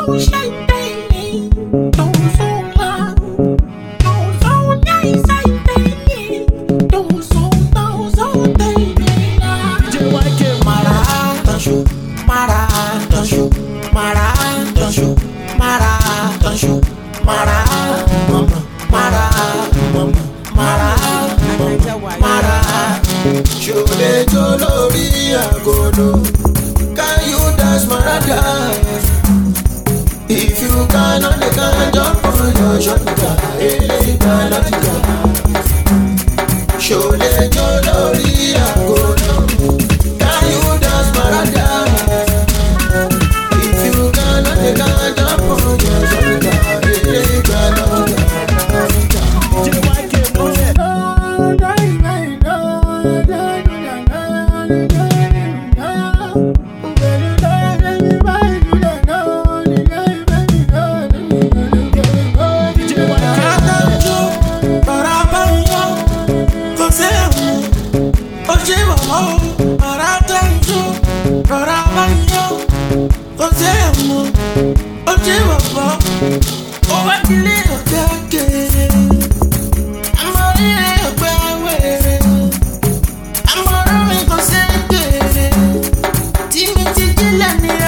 Can you dance marathon? If you cannot, they can jump on your shoulder. Hey, show the jolly agono. Can you dance marathon? If you cannot, they can jump on your shoulder. Hey, Let me